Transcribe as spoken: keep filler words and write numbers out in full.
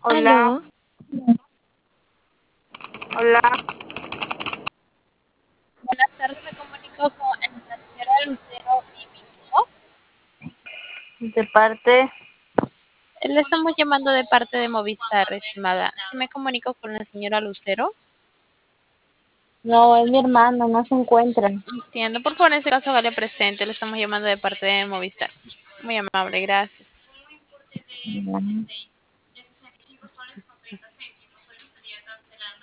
Hola, Aló, hola, Buenas tardes, me comunico con la señora Lucero y mi hijo. de parte, Le estamos llamando de parte de Movistar, estimada. Si me comunico con la señora Lucero, no, es mi hermano, no se encuentra. entiendo. Por favor, en este caso, vale presente. Le estamos llamando de parte de Movistar. Muy amable, gracias.